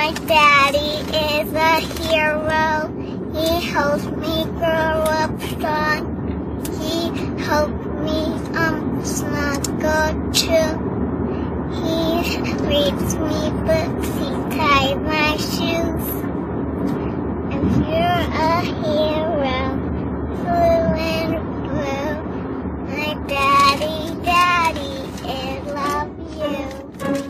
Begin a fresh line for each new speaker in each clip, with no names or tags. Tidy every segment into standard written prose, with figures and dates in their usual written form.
My daddy is a hero. He helps me grow up strong. He helped me snuggle too. He reads me books. He ties my shoes. And you're a hero, blue and blue. My daddy, I love you.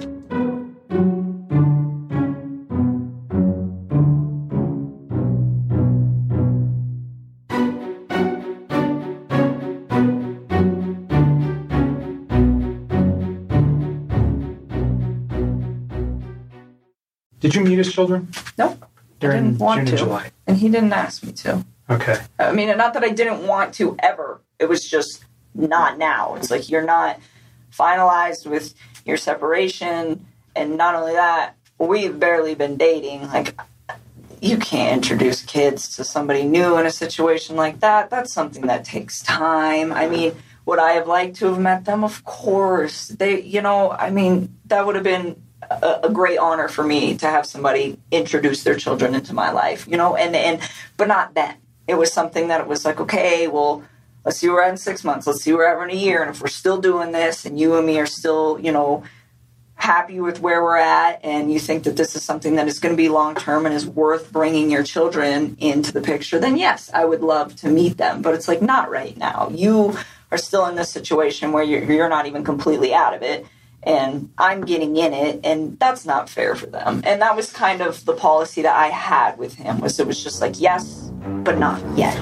Did you meet his children?
Nope.
During
I didn't want
June
to.
and July?
And he didn't ask me to.
Okay.
I mean, not that I didn't want to ever. It was just not now. It's like you're not finalized with your separation. And not only that, we've barely been dating. Like, you can't introduce kids to somebody new in a situation like that. That's something that takes time. I mean, would I have liked to have met them? Of course. That would have been a great honor for me to have somebody introduce their children into my life, but not then. It was something that it was like, okay, well, let's see where we're at in 6 months. Let's see where we're at in a year. And if we're still doing this and you and me are still, happy with where we're at and you think that this is something that is going to be long-term and is worth bringing your children into the picture, then yes, I would love to meet them. But it's like, not right now. You are still in this situation where you're not even completely out of it. And I'm getting in it, and that's not fair for them. And that was kind of the policy that I had with him, it was just like, yes, but not yet.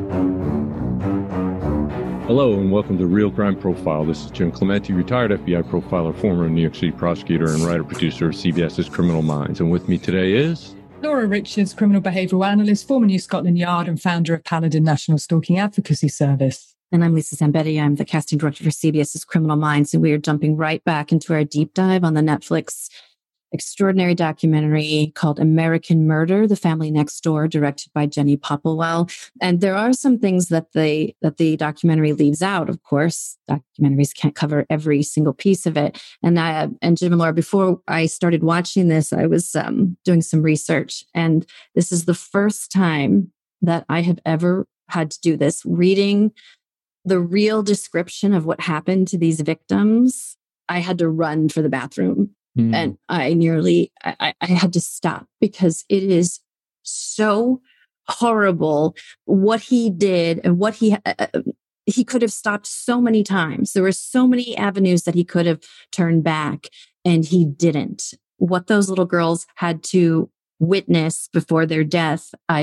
Hello, and welcome to Real Crime Profile. This is Jim Clemente, retired FBI profiler, former New York City prosecutor, and writer-producer of CBS's Criminal Minds. And with me today is...
Laura Richards, criminal behavioural analyst, former New Scotland Yard, and founder of Paladin National Stalking Advocacy Service.
And I'm Lisa Zambetti. I'm the casting director for CBS's Criminal Minds. And we are jumping right back into our deep dive on the Netflix extraordinary documentary called American Murder, The Family Next Door, directed by Jenny Popplewell. And there are some things that the documentary leaves out, of course. Documentaries can't cover every single piece of it. And Jim and Laura, before I started watching this, I was doing some research. And this is the first time that I have ever had to do this, reading the real description of what happened to these victims. I had to run for the bathroom and I had to stop because it is so horrible what he did and what he could have stopped so many times. There were so many avenues that he could have turned back and he didn't. What those little girls had to witness before their death, I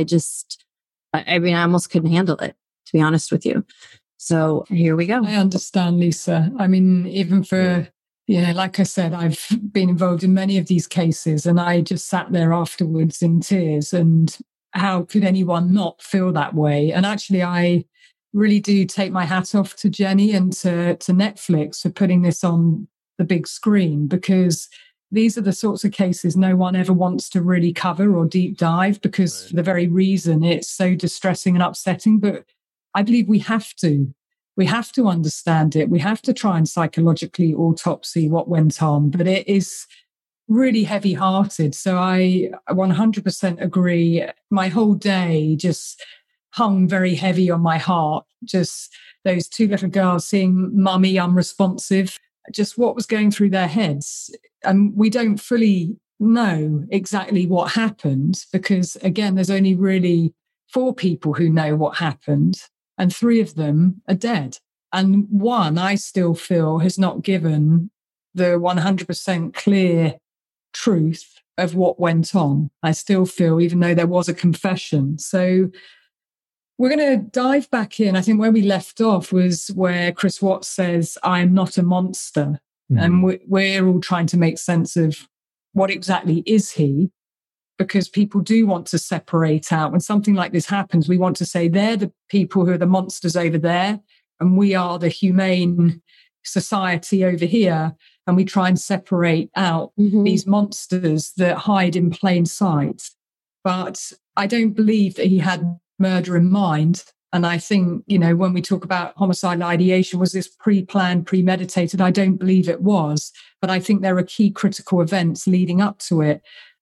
almost couldn't handle it, to be honest with you. So here we go.
I understand, Lisa. I mean, even for, like I said, I've been involved in many of these cases and I just sat there afterwards in tears. And how could anyone not feel that way? And actually, I really do take my hat off to Jenny and to Netflix for putting this on the big screen, because these are the sorts of cases no one ever wants to really cover or deep dive because for the very reason it's so distressing and upsetting. But I believe we have to understand it. We have to try and psychologically autopsy what went on, but it is really heavy hearted. So I 100% agree. My whole day just hung very heavy on my heart. Just those two little girls seeing mummy unresponsive, just what was going through their heads. And we don't fully know exactly what happened because again, there's only really 4 people who know what happened. And 3 of them are dead. And one, I still feel, has not given the 100% clear truth of what went on. I still feel, even though there was a confession. So we're going to dive back in. I think where we left off was where Chris Watts says, I am not a monster. Mm-hmm. And we're all trying to make sense of what exactly is he. Because people do want to separate out. When something like this happens, we want to say they're the people who are the monsters over there, and we are the humane society over here. And we try and separate out these monsters that hide in plain sight. But I don't believe that he had murder in mind. And I think, when we talk about homicidal ideation, was this pre-planned, premeditated? I don't believe it was. But I think there are key critical events leading up to it.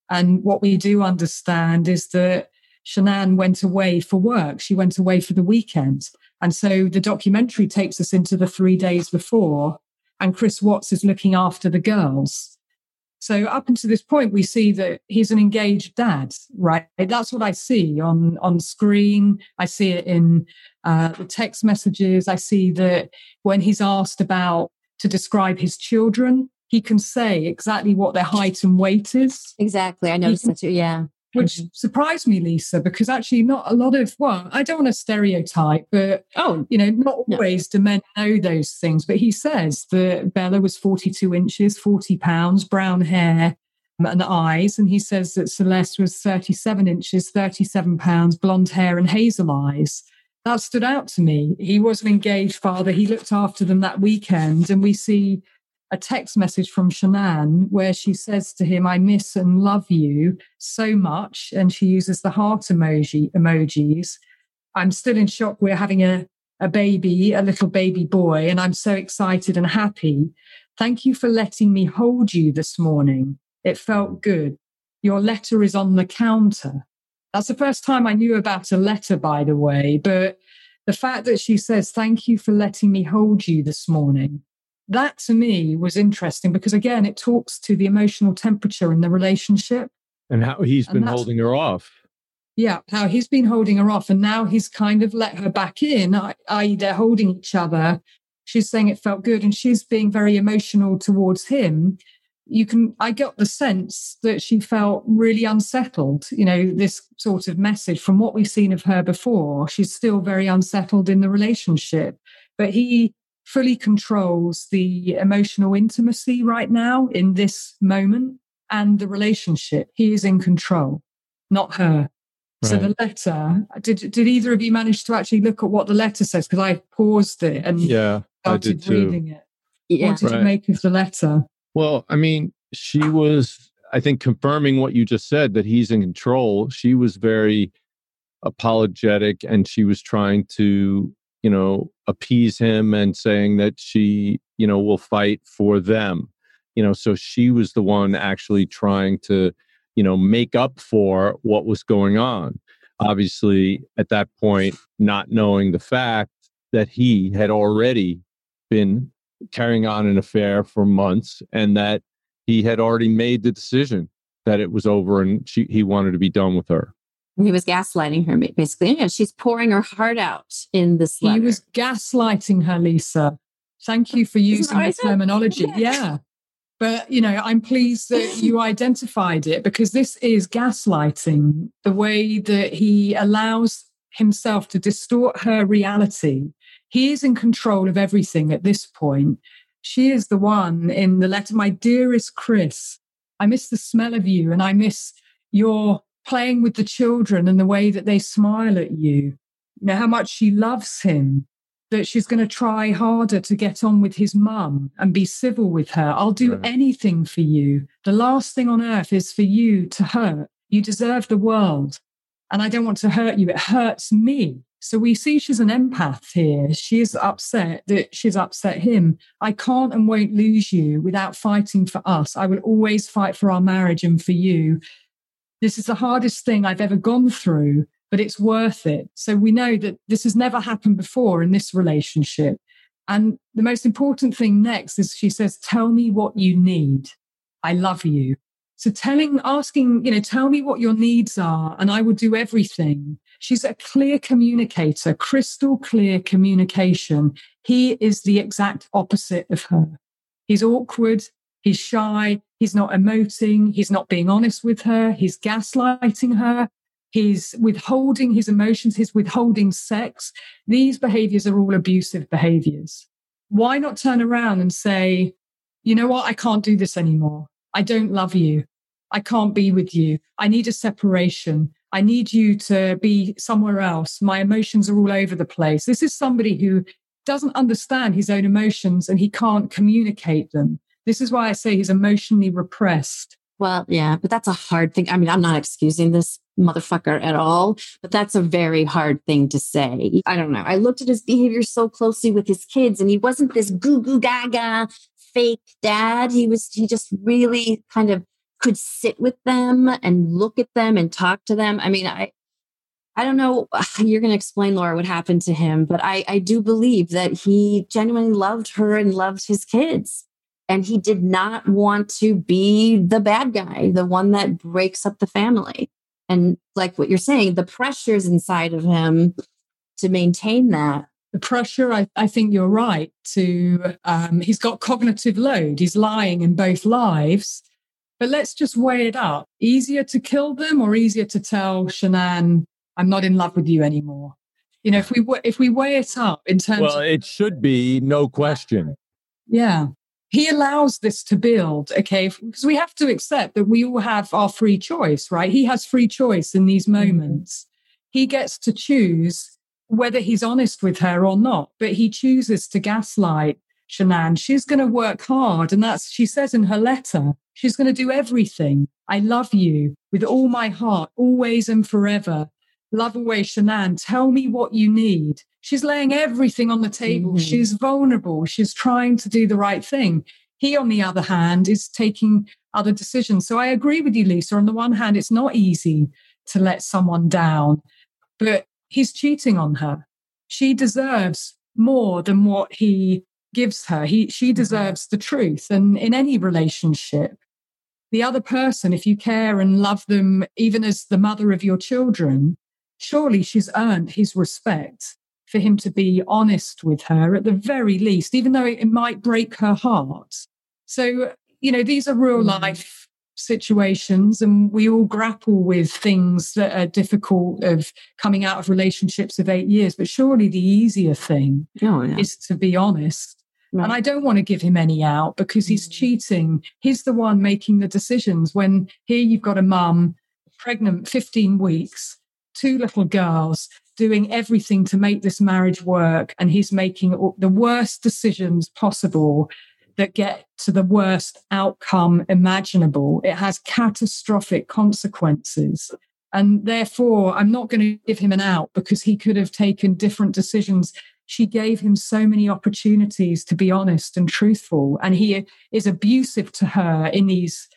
And what we do understand is that Shanann went away for work. She went away for the weekend. And so the documentary takes us into the 3 days before, and Chris Watts is looking after the girls. So up until this point, we see that he's an engaged dad, right? That's what I see on screen. I see it in the text messages. I see that when he's asked to describe his children, he can say exactly what their height and weight is.
Exactly. I noticed that too. Yeah.
Which surprised me, Lisa, because actually not a lot of, well, I don't want to stereotype, but, not always do men know those things. But he says that Bella was 42 inches, 40 pounds, brown hair and eyes. And he says that Celeste was 37 inches, 37 pounds, blonde hair and hazel eyes. That stood out to me. He was an engaged father. He looked after them that weekend. And we see a text message from Shanann where she says to him, I miss and love you so much. And she uses the heart emojis. I'm still in shock. We're having a baby, a little baby boy, and I'm so excited and happy. Thank you for letting me hold you this morning. It felt good. Your letter is on the counter. That's the first time I knew about a letter, by the way. But the fact that she says, thank you for letting me hold you this morning, that to me was interesting because, again, it talks to the emotional temperature in the relationship.
And how he's been holding her off.
Yeah, how he's been holding her off. And now he's kind of let her back in, i.e. they're holding each other. She's saying it felt good and she's being very emotional towards him. I got the sense that she felt really unsettled. This sort of message from what we've seen of her before, she's still very unsettled in the relationship. But he fully controls the emotional intimacy right now in this moment and the relationship. He is in control, not her. Right. So the letter, did either of you manage to actually look at what the letter says? Because I paused it and started reading it. Yeah. What did you make of the letter?
Well, I mean, she was, I think, confirming what you just said, that he's in control. She was very apologetic and she was trying to appease him and saying that she, will fight for them. So she was the one actually trying to, make up for what was going on. Obviously, at that point, not knowing the fact that he had already been carrying on an affair for months and that he had already made the decision that it was over and he wanted to be done with her.
He was gaslighting her, basically. She's pouring her heart out in this letter.
He was gaslighting her, Lisa. Thank you for using the terminology. Yeah. But, I'm pleased that you identified it because this is gaslighting, the way that he allows himself to distort her reality. He is in control of everything at this point. She is the one in the letter, my dearest Chris, I miss the smell of you and I miss your playing with the children and the way that they smile at you. How much she loves him, that she's going to try harder to get on with his mum and be civil with her. I'll do anything for you. The last thing on earth is for you to hurt. You deserve the world. And I don't want to hurt you. It hurts me. So we see she's an empath here. She is upset that she's upset him. I can't and won't lose you without fighting for us. I will always fight for our marriage and for you. This is the hardest thing I've ever gone through, but it's worth it. So we know that this has never happened before in this relationship. And the most important thing next is she says, tell me what you need. I love you. So asking, tell me what your needs are and I will do everything. She's a clear communicator, crystal clear communication. He is the exact opposite of her. He's awkward. He's shy. He's not emoting. He's not being honest with her. He's gaslighting her. He's withholding his emotions. He's withholding sex. These behaviors are all abusive behaviors. Why not turn around and say, you know what? I can't do this anymore. I don't love you. I can't be with you. I need a separation. I need you to be somewhere else. My emotions are all over the place. This is somebody who doesn't understand his own emotions and he can't communicate them. This is why I say he's emotionally repressed.
Well, yeah, but that's a hard thing. I mean, I'm not excusing this motherfucker at all, but that's a very hard thing to say. I don't know. I looked at his behavior so closely with his kids and he wasn't this goo goo gaga fake dad. He just really kind of could sit with them and look at them and talk to them. I mean, I don't know, you're going to explain, Laura, what happened to him, but I do believe that he genuinely loved her and loved his kids. And he did not want to be the bad guy, the one that breaks up the family. And like what you're saying, the pressures inside of him to maintain that.
The pressure, I think you're right, he's got cognitive load. He's lying in both lives. But let's just weigh it up. Easier to kill them or easier to tell Shanann, I'm not in love with you anymore? You know, if we weigh it up in terms
Well, it should be no question.
Yeah. He allows this to build, okay? Because we have to accept that we all have our free choice, right? He has free choice in these moments. He gets to choose whether he's honest with her or not, but he chooses to gaslight Shanann. She's going to work hard. And she says in her letter, she's going to do everything. I love you with all my heart, always and forever. Love away, Shanann. Tell me what you need. She's laying everything on the table. Mm-hmm. She's vulnerable. She's trying to do the right thing. He, on the other hand, is taking other decisions. So I agree with you, Lisa. On the one hand, it's not easy to let someone down, but he's cheating on her. She deserves more than what he gives her. She deserves the truth. And in any relationship, the other person, if you care and love them, even as the mother of your children, surely she's earned his respect for him to be honest with her at the very least, even though it might break her heart. So, you know, these are real life situations, and we all grapple with things that are difficult of coming out of relationships of 8 years. But surely the easier thing is to be honest. Right. And I don't want to give him any out because he's cheating. He's the one making the decisions when here you've got a mum, pregnant 15 weeks, 2 little girls, doing everything to make this marriage work. And he's making the worst decisions possible that get to the worst outcome imaginable. It has catastrophic consequences. And therefore, I'm not going to give him an out because he could have taken different decisions. She gave him so many opportunities to be honest and truthful. And he is abusive to her in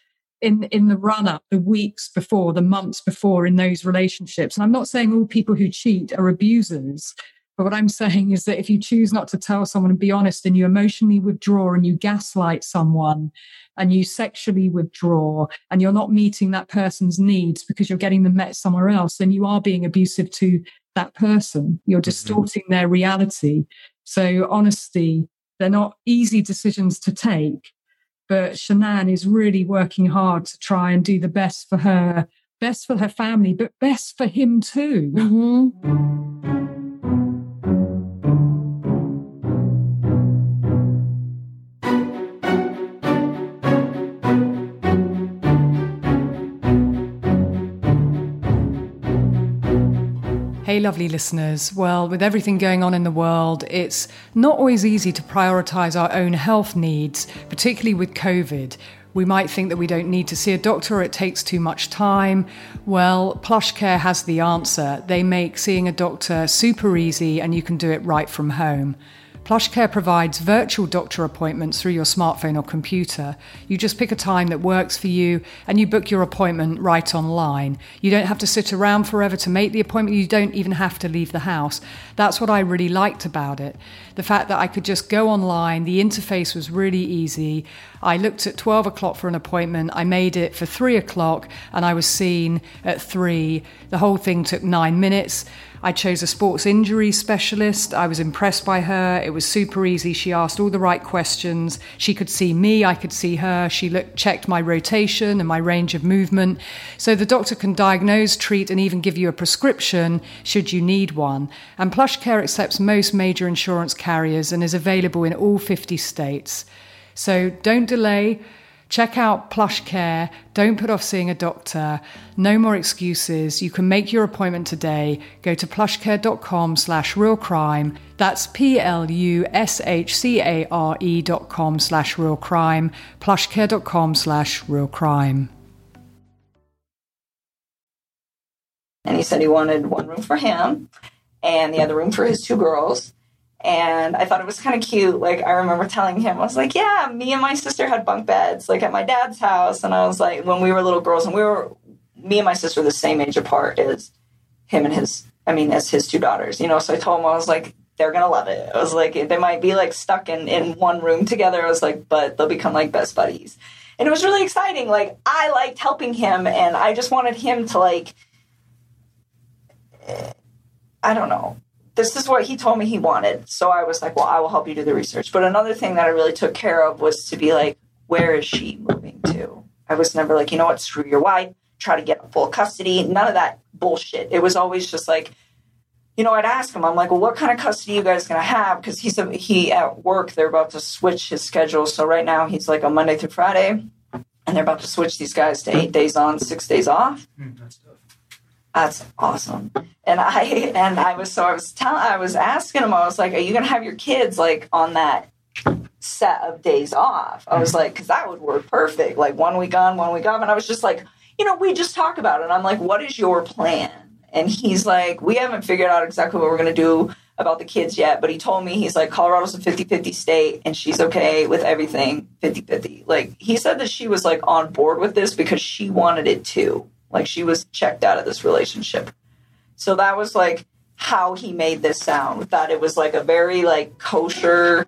the run-up, the weeks before, the months before in those relationships. And I'm not saying all people who cheat are abusers, but what I'm saying is that if you choose not to tell someone and be honest, and you emotionally withdraw and you gaslight someone and you sexually withdraw and you're not meeting that person's needs because you're getting them met somewhere else, then you are being abusive to that person. You're distorting their reality. So honesty, they're not easy decisions to take. But Shanann is really working hard to try and do the best for her family, but best for him too. Mm-hmm.
Hey, lovely listeners. Well, with everything going on in the world, it's not always easy to prioritise our own health needs, particularly with COVID. We might think that we don't need to see a doctor or it takes too much time. Well, PlushCare has the answer. They make seeing a doctor super easy and you can do it right from home. PlushCare provides virtual doctor appointments through your smartphone or computer. You just pick a time that works for you and you book your appointment right online. You don't have to sit around forever to make the appointment. You don't even have to leave the house. That's what I really liked about it. The fact that I could just go online, the interface was really easy. I looked at 12 o'clock for an appointment. I made it for 3 o'clock and I was seen at 3. The whole thing took 9 minutes. I chose a sports injury specialist. I was impressed by her. It was super easy. She asked all the right questions. She could see me. I could see her. She checked my rotation and my range of movement. So the doctor can diagnose, treat, and even give you a prescription should you need one. And PlushCare accepts most major insurance carriers and is available in all 50 states. So don't delay. Check out PlushCare. Don't put off seeing a doctor. No more excuses. You can make your appointment today. Go to plushcare.com/realcrime. That's PLUSHCARE.com/realcrime. Plushcare.com/realcrime.
And he said he wanted one room for him and the other room for his 2 girls. And I thought it was kind of cute. Like, I remember telling him, I was like, yeah, me and my sister had bunk beds, like, at my dad's house. And I was like, when we were little girls, and me and my sister were the same age apart as him and as his two daughters, you know? So I told him, I was like, they're going to love it. I was like, they might be, like, stuck in one room together. I was like, but they'll become, like, best buddies. And it was really exciting. Like, I liked helping him, and I just wanted him to, like, I don't know. This is what he told me he wanted. So I was like, well, I will help you do the research. But another thing that I really took care of was to be like, where is she moving to? I was never like, you know what, screw your wife, try to get full custody. None of that bullshit. It was always just like, you know, I'd ask him, I'm like, well, what kind of custody are you guys going to have? Because he at work, they're about to switch his schedule. So right now he's like on Monday through Friday, and they're about to switch these guys to 8 days on, 6 days off.
That's tough.
That's awesome. And I was asking him, I was like, are you going to have your kids like on that set of days off? I was like, because that would work perfect. Like 1 week on, 1 week off. And I was just like, you know, we just talk about it. I'm like, what is your plan? And he's like, we haven't figured out exactly what we're going to do about the kids yet. But he told me, he's like, Colorado's a 50-50 state and she's okay with everything 50-50. Like, he said that she was like on board with this because she wanted it too. Like, she was checked out of this relationship. So that was like how he made this sound, that it was like a very like kosher.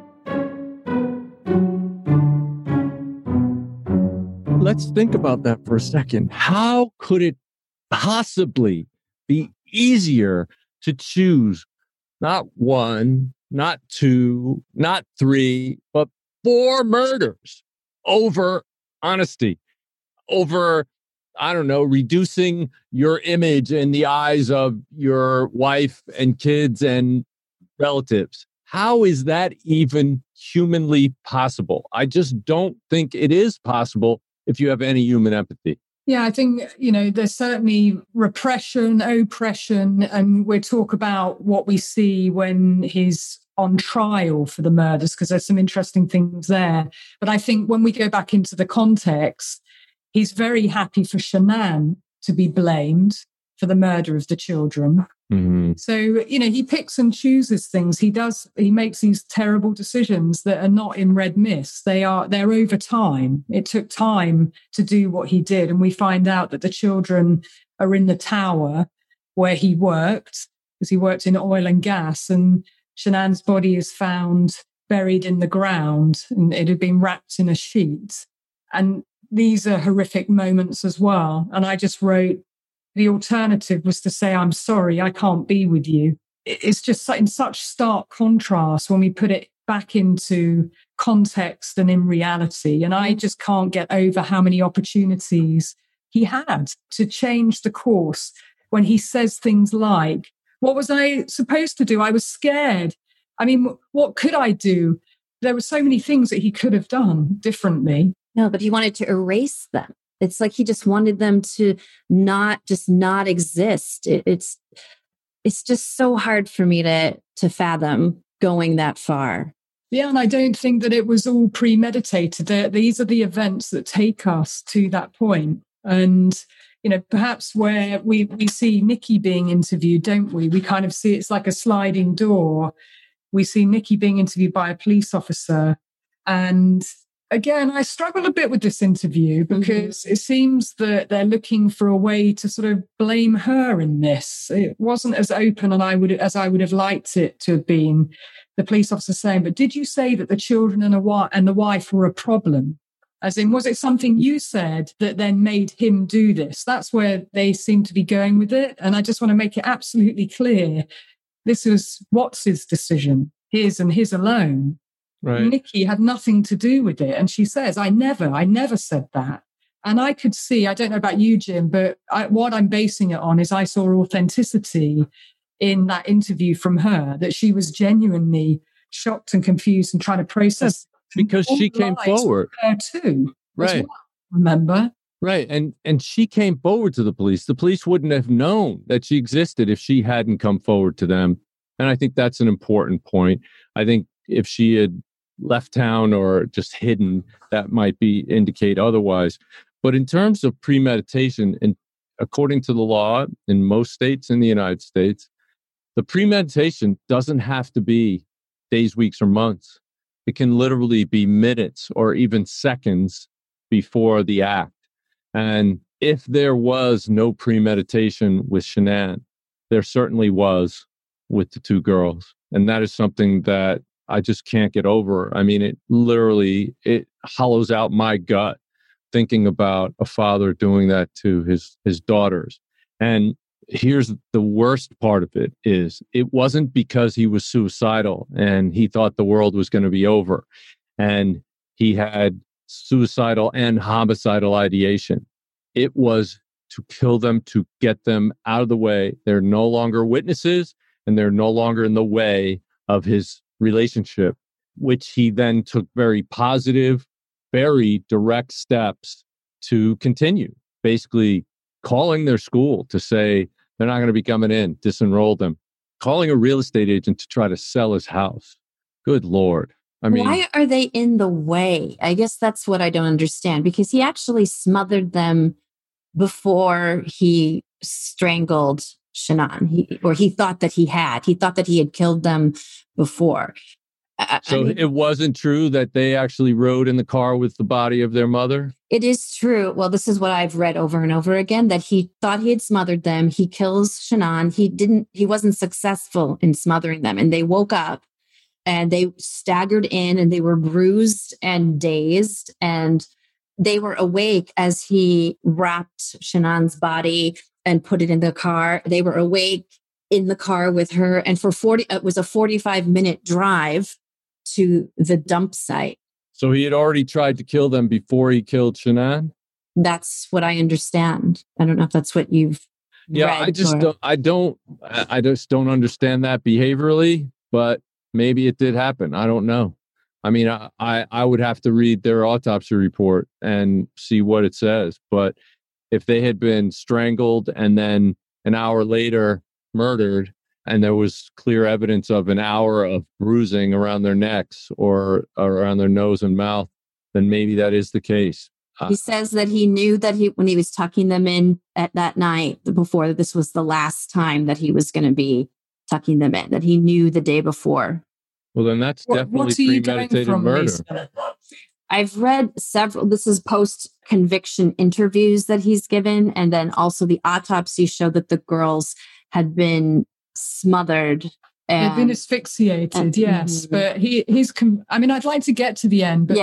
Let's think about that for a second. How could it possibly be easier to choose not 1, not 2, not 3, but 4 murders over honesty, over, I don't know, reducing your image in the eyes of your wife and kids and relatives? How is that even humanly possible? I just don't think it is possible if you have any human empathy.
Yeah, I think, you know, there's certainly repression, oppression, and we talk about what we see when he's on trial for the murders, because there's some interesting things there. But I think when we go back into the context, he's very happy for Shanann to be blamed for the murder of the children. Mm-hmm. So, you know, he picks and chooses things. He makes these terrible decisions that are not in red mist. They're over time. It took time to do what he did. And we find out that the children are in the tower where he worked, because he worked in oil and gas. And Shanann's body is found buried in the ground, and it had been wrapped in a sheet. And these are horrific moments as well. And I just wrote, the alternative was to say, I'm sorry, I can't be with you. It's just in such stark contrast when we put it back into context and in reality. And I just can't get over how many opportunities he had to change the course when he says things like, what was I supposed to do? I was scared. I mean, what could I do? There were so many things that he could have done differently.
No, but he wanted to erase them. It's like he just wanted them to not exist. It's just so hard for me to fathom going that far.
Yeah, and I don't think that it was all premeditated. These are the events that take us to that point. And, you know, perhaps where we see Nikki being interviewed, don't we? We kind of see it's like a sliding door. We see Nikki being interviewed by a police officer. And again, I struggle a bit with this interview because it seems that they're looking for a way to sort of blame her in this. It wasn't as open as I would have liked it to have been, the police officer saying, but did you say that the children and the wife were a problem? As in, was it something you said that then made him do this? That's where they seem to be going with it. And I just want to make it absolutely clear. This was Watts' decision, his and his alone. Right. Nikki had nothing to do with it. And she says, I never said that. And I could see, I don't know about you, Jim, but what I'm basing it on is I saw authenticity in that interview from her, that she was genuinely shocked and confused and trying to process.
Because she came forward.
Her too.
Right.
Well, remember?
Right. And she came forward to the police. The police wouldn't have known that she existed if she hadn't come forward to them. And I think that's an important point. I think if she had left town or just hidden, that might indicate otherwise. But in terms of premeditation, and according to the law in most states in the United States, The premeditation doesn't have to be days, weeks, or months. It can literally be minutes or even seconds before the act. And if there was no premeditation with Shanann, there certainly was with the two girls. And that is something that I just can't get over. I mean, it hollows out my gut thinking about a father doing that to his daughters. And here's the worst part of it is it wasn't because he was suicidal and he thought the world was going to be over and he had suicidal and homicidal ideation. It was to kill them, to get them out of the way. They're no longer witnesses and they're no longer in the way of his relationship, which he then took very positive, very direct steps to continue, basically calling their school to say they're not going to be coming in, disenroll them, calling a real estate agent to try to sell his house. Good Lord. I mean,
why are they in the way? I guess that's what I don't understand, because he actually smothered them before he strangled Shanann, he thought that he had killed them before.
So it wasn't true that they actually rode in the car with the body of their mother?
It is true. Well, this is what I've read over and over again, that he thought he had smothered them. He kills Shanann. He wasn't successful in smothering them. And they woke up and they staggered in and they were bruised and dazed. And they were awake as he wrapped Shanann's body and put it in the car. They were awake in the car with her. And it was a 45-minute drive to the dump site.
So he had already tried to kill them before he killed Shanann?
That's what I understand. I don't know if that's what you've read.
I just don't understand that behaviorally, but maybe it did happen. I don't know. I mean, I would have to read their autopsy report and see what it says. But if they had been strangled and then an hour later murdered, and there was clear evidence of an hour of bruising around their necks or around their nose and mouth, then maybe that is the case.
He says that he knew that when he was tucking them in at that night before, this was the last time that he was going to be tucking them in, that he knew the day before.
Well, then that's definitely premeditated murder.
Lisa?
I've read several, this is post-conviction interviews that he's given. And then also the autopsy showed that the girls had been smothered.
They've been asphyxiated, yes.
Mm-hmm.
But he's. I mean, I'd like to get to the end. But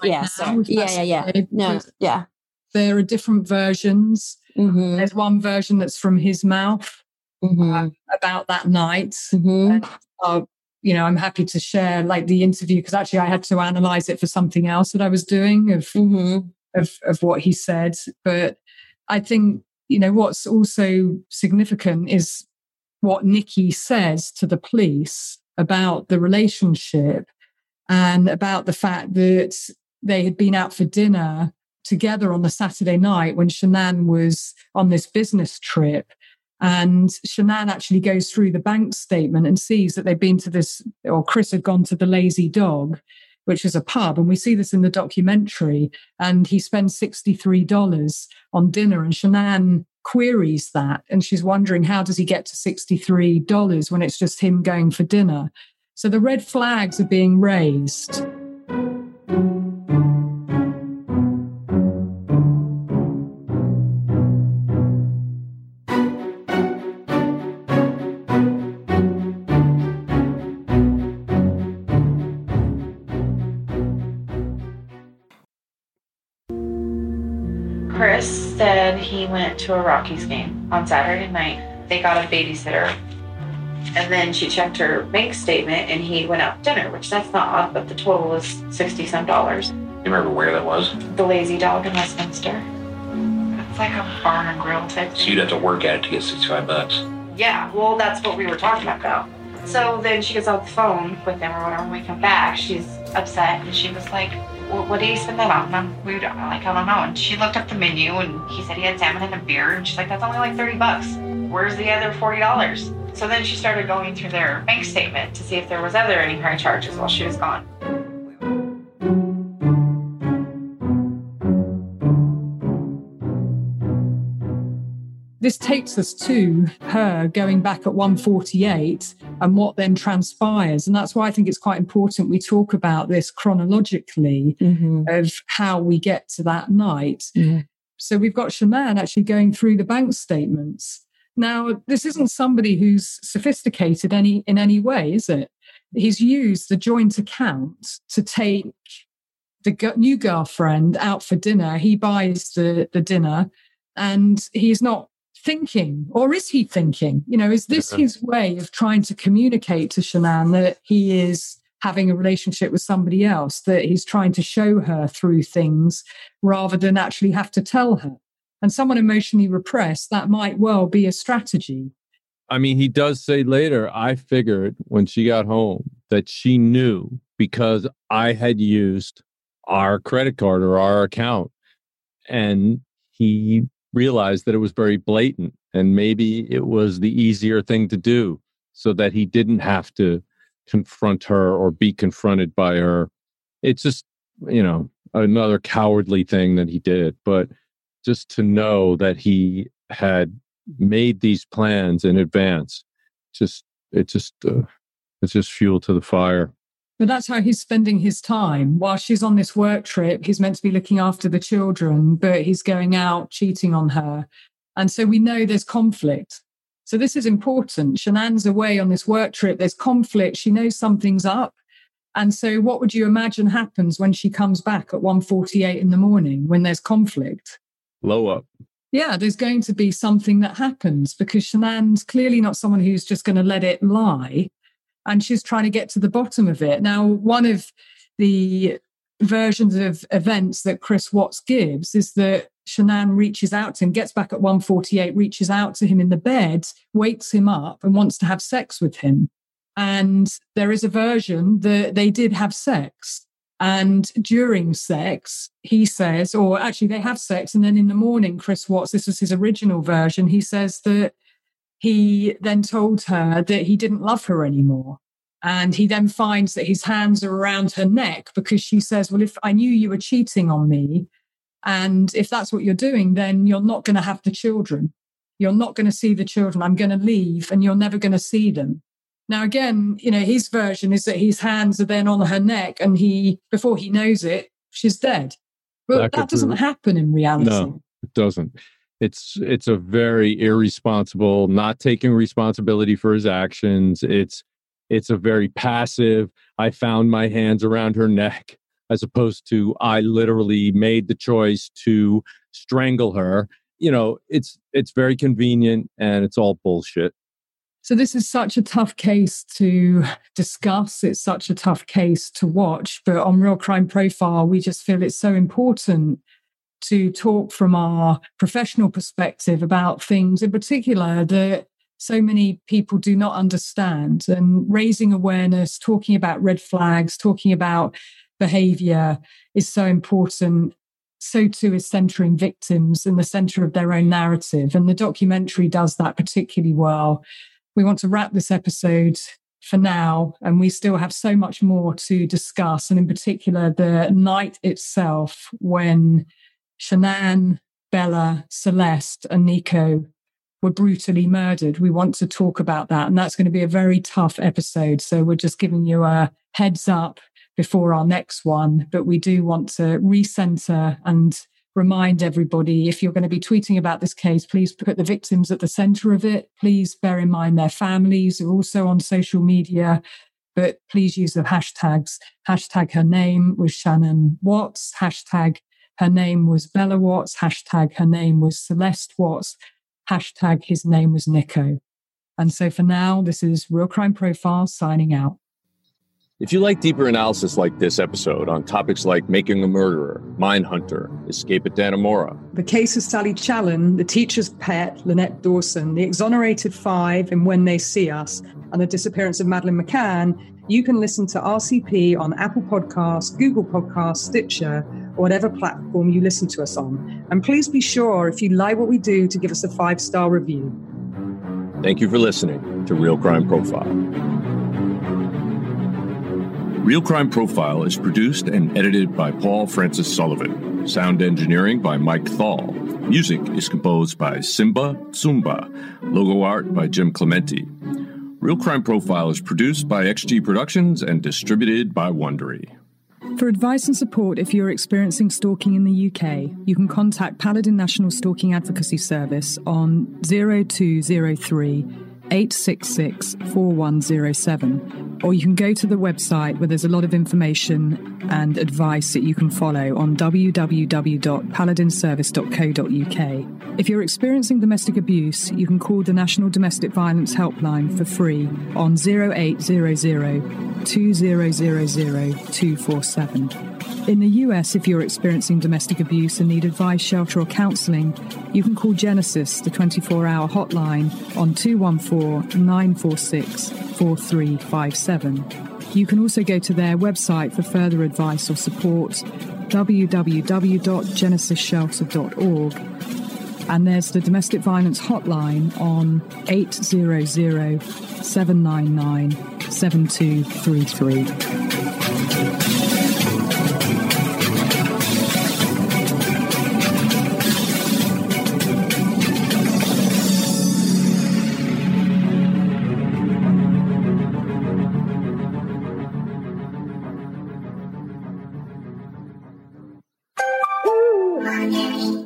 there are different versions.
Mm-hmm.
There's one version that's from his mouth about that night.
Mm-hmm.
And, I'm happy to share like the interview because actually I had to analyze it for something else that I was doing of what he said. But I think, what's also significant is what Nikki says to the police about the relationship and about the fact that they had been out for dinner together on the Saturday night when Shanann was on this business trip. And Shanann actually goes through the bank statement and sees that they've been to this, or Chris had gone to the Lazy Dog, which is a pub. And we see this in the documentary. And he spends $63 on dinner. And Shanann queries that. And she's wondering, how does he get to $63 when it's just him going for dinner? So the red flags are being raised.
Chris said he went to a Rockies game on Saturday night. They got a babysitter. And then she checked her bank statement and he went out to dinner, which that's not odd, but the total was $60-some.
You remember where that was?
The Lazy Dog in Westminster. It's like a bar and grill type thing.
So you'd have to work at it to get $65.
Yeah, well, that's what we were talking about. So then she gets off the phone with him or whatever. When we come back, she's upset and she was like, well, what did he spend that on? And I don't know. And she looked up the menu and he said he had salmon and a beer. And she's like, that's only like $30. Where's the other $40? So then she started going through their bank statement to see if there was any high charges while she was gone.
this takes us to her going back at 1:48 and what then transpires. And that's why I think it's quite important we talk about this chronologically of how we get to that night. So we've got Shanann actually going through the bank statements. Now, this isn't somebody who's sophisticated in any way, is it? He's used the joint account to take the new girlfriend out for dinner. He buys the dinner and he's not thinking, or is he thinking? You know, is this his way of trying to communicate to Shanann that he is having a relationship with somebody else, that he's trying to show her through things rather than actually have to tell her? And someone emotionally repressed, that might well be a strategy.
I mean, he does say later, I figured when she got home that she knew because I had used our credit card or our account. And he realized that it was very blatant and maybe it was the easier thing to do so that he didn't have to confront her or be confronted by her. It's just, you know, another cowardly thing that he did. But just to know that he had made these plans in advance, it's just fuel to the fire.
But that's how he's spending his time. While she's on this work trip, he's meant to be looking after the children, but he's going out cheating on her. And so we know there's conflict. So this is important. Shanann's away on this work trip. There's conflict. She knows something's up. And so what would you imagine happens when she comes back at 1:48 in the morning when there's conflict?
Blow up.
Yeah, there's going to be something that happens because Shanann's clearly not someone who's just going to let it lie. And she's trying to get to the bottom of it. Now, one of the versions of events that Chris Watts gives is that Shanann reaches out to him, gets back at 1:48, reaches out to him in the bed, wakes him up and wants to have sex with him. And there is a version that they did have sex. And during sex, he says, or actually they have sex. And then in the morning, Chris Watts, this was his original version, he says that he then told her that he didn't love her anymore. And he then finds that his hands are around her neck because she says, well, if I knew you were cheating on me, and if that's what you're doing, then you're not going to have the children. You're not going to see the children. I'm going to leave and you're never going to see them. Now, again, you know, his version is that his hands are then on her neck and before he knows it, she's dead. But that doesn't happen in reality.
No, it doesn't. It's a very irresponsible, not taking responsibility for his actions. It's a very passive, I found my hands around her neck, as opposed to I literally made the choice to strangle her. You know, it's very convenient and it's all bullshit.
So this is such a tough case to discuss. It's such a tough case to watch. But on Real Crime Profile, we just feel it's so important to talk from our professional perspective about things in particular that so many people do not understand, and raising awareness, talking about red flags, talking about behavior is so important. So too is centering victims in the center of their own narrative. And the documentary does that particularly well. We want to wrap this episode for now, and we still have so much more to discuss. And in particular, the night itself when Shanann, Bella, Celeste, and Nico were brutally murdered. We want to talk about that. And that's going to be a very tough episode. So we're just giving you a heads up before our next one. But we do want to recenter and remind everybody, if you're going to be tweeting about this case, please put the victims at the center of it. Please bear in mind their families are also on social media. But please use the hashtags. Hashtag her name was Shanann Watts. Hashtag her name was Bella Watts. Hashtag her name was Celeste Watts. Hashtag his name was Nico. And so for now, this is Real Crime Profile signing out.
If you like deeper analysis like this episode on topics like Making a Murderer, Mindhunter, Escape at Dannemora,
The Case of Sally Challen, The Teacher's Pet, Lynette Dawson, The Exonerated Five and When They See Us, and The Disappearance of Madeleine McCann, you can listen to RCP on Apple Podcasts, Google Podcasts, Stitcher, or whatever platform you listen to us on. And please be sure, if you like what we do, to give us a 5-star review.
Thank you for listening to Real Crime Profile.
Real Crime Profile is produced and edited by Paul Francis Sullivan. Sound engineering by Mike Thal. Music is composed by Simba Tsumba. Logo art by Jim Clementi. Real Crime Profile is produced by XG Productions and distributed by Wondery.
For advice and support if you're experiencing stalking in the UK, you can contact Paladin National Stalking Advocacy Service on 0203 866 4107, or you can go to the website where there's a lot of information and advice that you can follow on www.paladinservice.co.uk. If you're experiencing domestic abuse, you can call the National Domestic Violence Helpline for free on 0800 2000 247. In the US, if you're experiencing domestic abuse and need advice, shelter or counselling, you can call Genesis, the 24-hour hotline, on 214-946-4357. You can also go to their website for further advice or support, www.genesisshelter.org. And there's the domestic violence hotline on 800-799-7233.
Mommy.